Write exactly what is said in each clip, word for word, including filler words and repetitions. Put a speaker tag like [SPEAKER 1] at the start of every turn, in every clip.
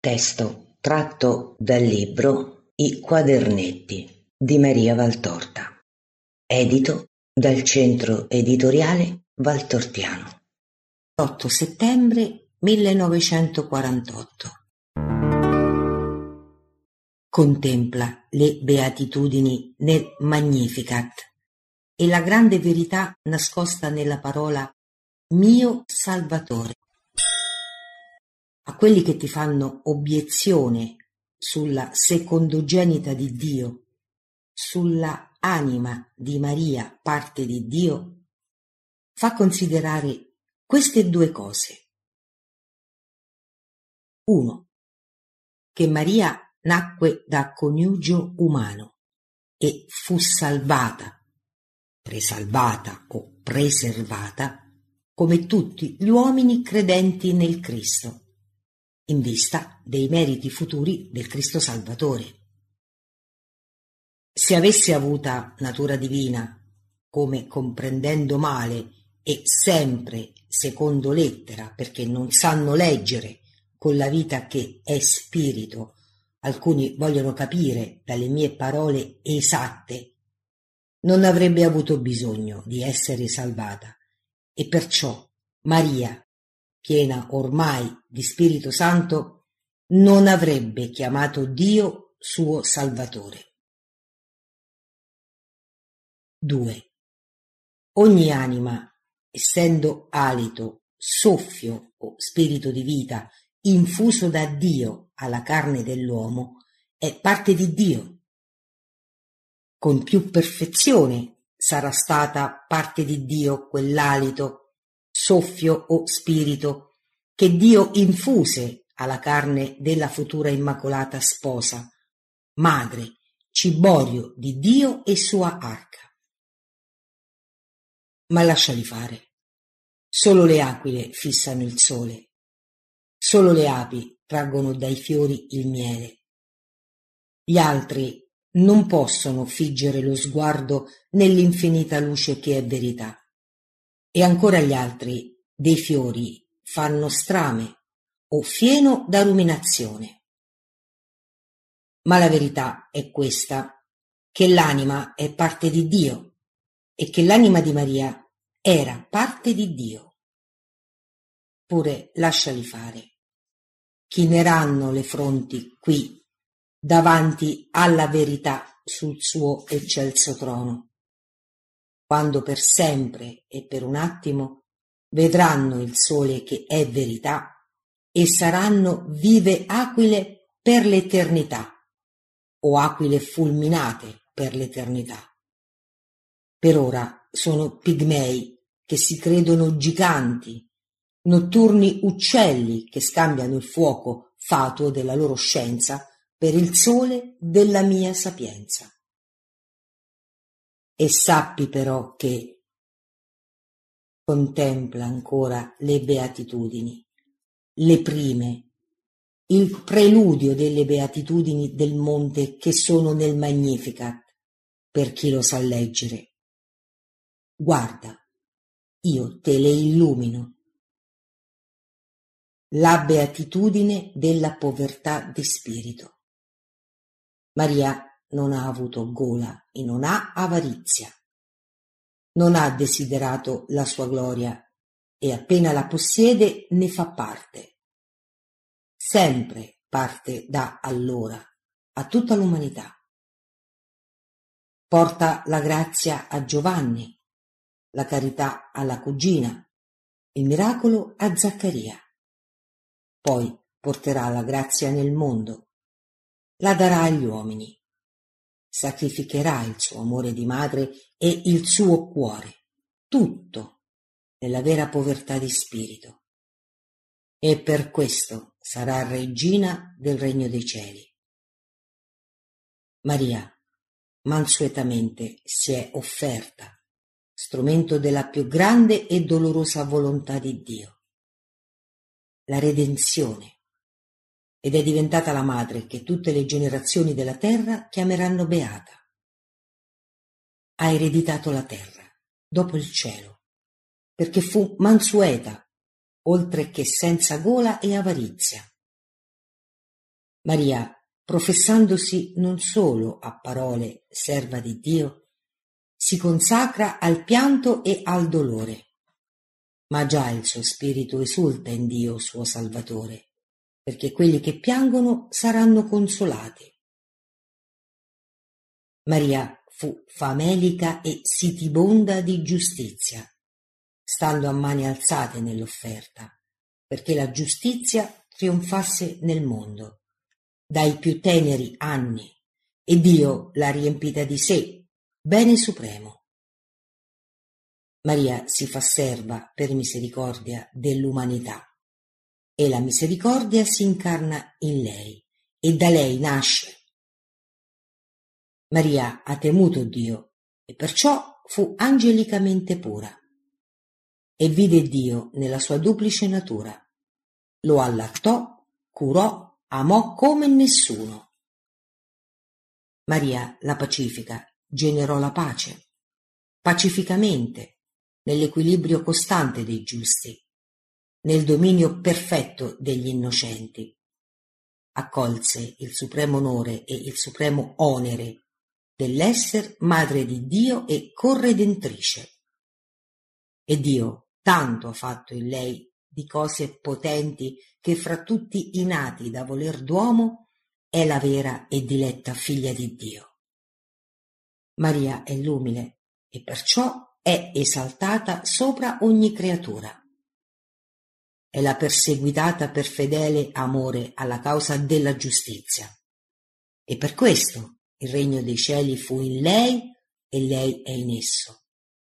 [SPEAKER 1] Testo tratto dal libro I quadernetti di Maria Valtorta, edito dal Centro Editoriale Valtortiano. otto settembre millenovecentoquarantotto. Contempla le beatitudini nel Magnificat e la grande verità nascosta nella parola mio Salvatore. A quelli che ti fanno obiezione sulla secondogenita di Dio, sulla anima di Maria, parte di Dio, fa considerare queste due cose. Uno, che Maria nacque da coniugio umano e fu salvata, presalvata o preservata, come tutti gli uomini credenti nel Cristo, in vista dei meriti futuri del Cristo Salvatore. Se avesse avuta natura divina, come comprendendo male e sempre secondo lettera, perché non sanno leggere con la vita che è spirito, alcuni vogliono capire dalle mie parole esatte, non avrebbe avuto bisogno di essere salvata, e perciò Maria, piena ormai di Spirito Santo, non avrebbe chiamato Dio suo Salvatore. due. Ogni anima, essendo alito, soffio o spirito di vita infuso da Dio alla carne dell'uomo, è parte di Dio. Con più perfezione sarà stata parte di Dio quell'alito, soffio o spirito che Dio infuse alla carne della futura immacolata sposa, madre, ciborio di Dio e sua arca. Ma lasciali fare. Solo le aquile fissano il sole, solo le api traggono dai fiori il miele. Gli altri non possono figgere lo sguardo nell'infinita luce che è verità. E ancora gli altri dei fiori fanno strame o fieno da ruminazione. Ma la verità è questa, che l'anima è parte di Dio e che l'anima di Maria era parte di Dio. Pure lasciali fare. Chineranno le fronti qui, davanti alla verità sul suo eccelso trono, quando per sempre e per un attimo vedranno il sole che è verità e saranno vive aquile per l'eternità o aquile fulminate per l'eternità. Per ora sono pigmei che si credono giganti, notturni uccelli che scambiano il fuoco fatuo della loro scienza per il sole della mia sapienza. E sappi però che contempla ancora le beatitudini, le prime, il preludio delle beatitudini del monte che sono nel Magnificat, per chi lo sa leggere. Guarda, io te le illumino. La beatitudine della povertà di spirito. Maria non ha avuto gola e non ha avarizia. Non ha desiderato la sua gloria e appena la possiede ne fa parte. Sempre parte da allora a tutta l'umanità. Porta la grazia a Giovanni, la carità alla cugina, il miracolo a Zaccaria. Poi porterà la grazia nel mondo, la darà agli uomini. Sacrificherà il suo amore di madre e il suo cuore, tutto nella vera povertà di spirito. E per questo sarà regina del regno dei cieli. Maria mansuetamente si è offerta, strumento della più grande e dolorosa volontà di Dio, la redenzione, ed è diventata la madre che tutte le generazioni della terra chiameranno beata. Ha ereditato la terra, dopo il cielo, perché fu mansueta, oltre che senza gola e avarizia. Maria, professandosi non solo a parole serva di Dio, si consacra al pianto e al dolore, ma già il suo spirito esulta in Dio suo Salvatore, perché quelli che piangono saranno consolati. Maria fu famelica e sitibonda di giustizia, stando a mani alzate nell'offerta, perché la giustizia trionfasse nel mondo dai più teneri anni, e Dio l'ha riempita di sé, bene supremo. Maria si fa serva per misericordia dell'umanità, e la misericordia si incarna in lei, e da lei nasce. Maria ha temuto Dio, e perciò fu angelicamente pura, e vide Dio nella sua duplice natura. Lo allattò, curò, amò come nessuno. Maria la pacifica generò la pace, pacificamente, nell'equilibrio costante dei giusti, nel dominio perfetto degli innocenti. Accolse il supremo onore e il supremo onere dell'esser madre di Dio e corredentrice. E Dio tanto ha fatto in lei di cose potenti che fra tutti i nati da voler d'uomo è la vera e diletta figlia di Dio. Maria è l'umile e perciò è esaltata sopra ogni creatura. È la perseguitata per fedele amore alla causa della giustizia. E per questo il regno dei cieli fu in lei e lei è in esso.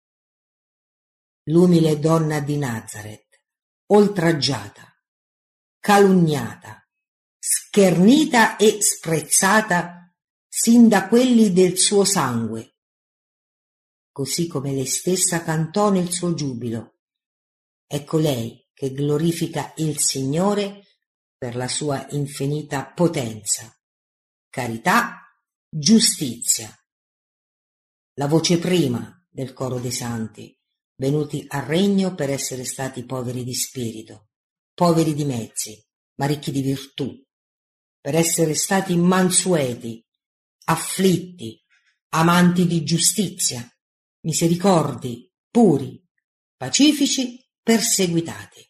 [SPEAKER 1] L'umile donna di Nazaret, oltraggiata, calunniata, schernita e sprezzata sin da quelli del suo sangue, così come lei stessa cantò nel suo giubilo. Ecco lei che glorifica il Signore per la sua infinita potenza, carità, giustizia. La voce prima del coro dei santi, venuti al regno per essere stati poveri di spirito, poveri di mezzi, ma ricchi di virtù, per essere stati mansueti, afflitti, amanti di giustizia, misericordi, puri, pacifici, perseguitati.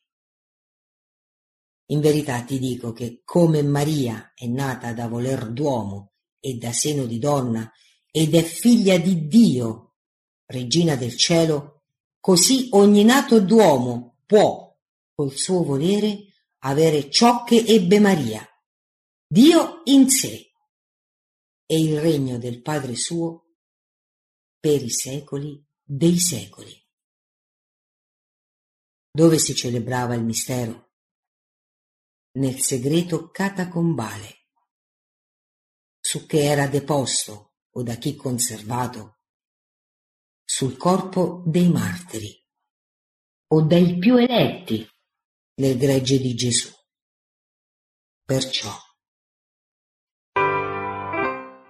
[SPEAKER 1] In verità ti dico che come Maria è nata da voler d'uomo e da seno di donna ed è figlia di Dio, regina del cielo, così ogni nato d'uomo può, col suo volere, avere ciò che ebbe Maria, Dio in sé, e il regno del Padre suo per i secoli dei secoli. Dove si celebrava il mistero? Nel segreto catacombale, su che era deposto o da chi conservato, sul corpo dei martiri o dai più eletti nel gregge di Gesù. Perciò